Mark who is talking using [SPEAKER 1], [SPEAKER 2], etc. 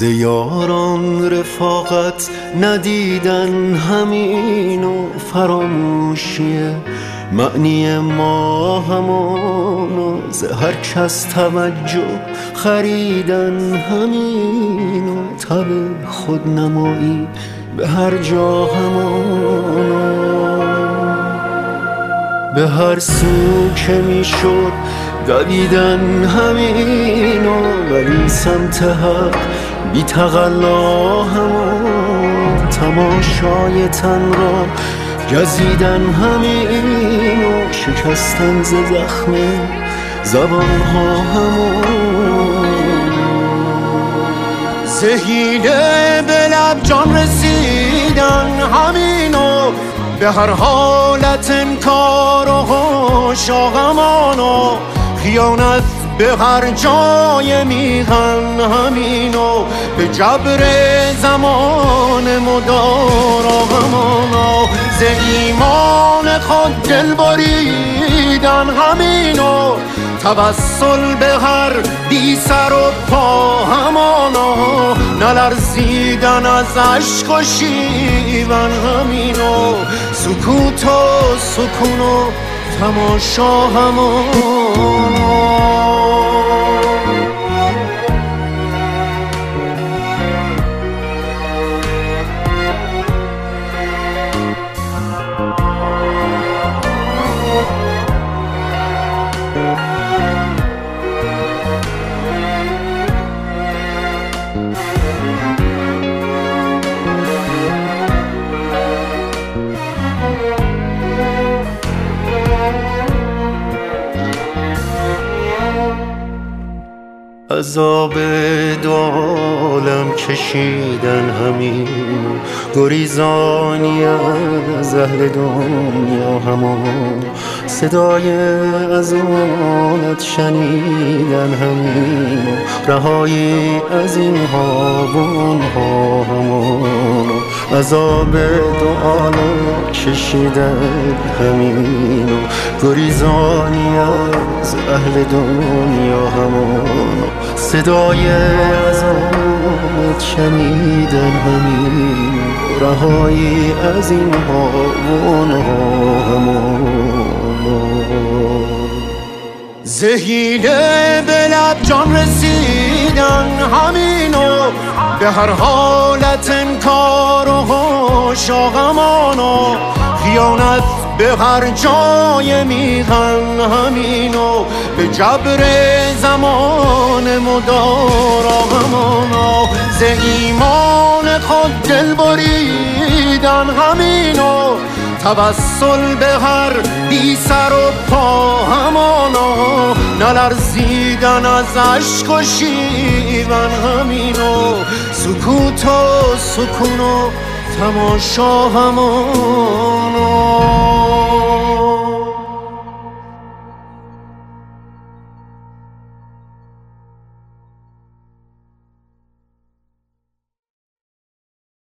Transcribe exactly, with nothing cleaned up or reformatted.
[SPEAKER 1] ز یاران رفاقت ندیدن همین و فراموشیه معنی ما همان و ز هر کس توجه خریدن همین و تب خودنمایی به هر جا همان به هر سو که می شد دویدن همین و ولی سمت حق بی تقلا همون تماشای تن را گزیدن همین و شکستن ز زخم زبان ها همون زهیده به لب جان رسیدن همین و به هر حالت انکار و شاغمان و خیانت به هر جای میهن همین و به جبر زمان مدار آغمان ز ایمان خود دل بریدن همین و توسل به هر بی سر و پا همانا نلرزیدن از عشق و شیون همین و سکوت و سکون و تماشا همانا عذاب دو عالم کشیدن همین گریزانی از اهل دنیا همان صدای اذانت شنیدن همین رهایی از این ها و اون ها همان عذاب دو عالم کشیدن همین گریزانی از اهل دنیا همان صدای اذانت شنیدن همین رهایی از این ها و اون ها همان زهیده به لب جان رسیدن همین و به هر حالت انکار و شاغمان و خیانت به هر جای میهن همین و به جبر زمان مدار آغمان ز ایمان خود دل بریدن همین و توسل به هر بی سر و پا همانا نلرزیدن از عشق و شیون همین و سکوت و سکون و تماشا همانا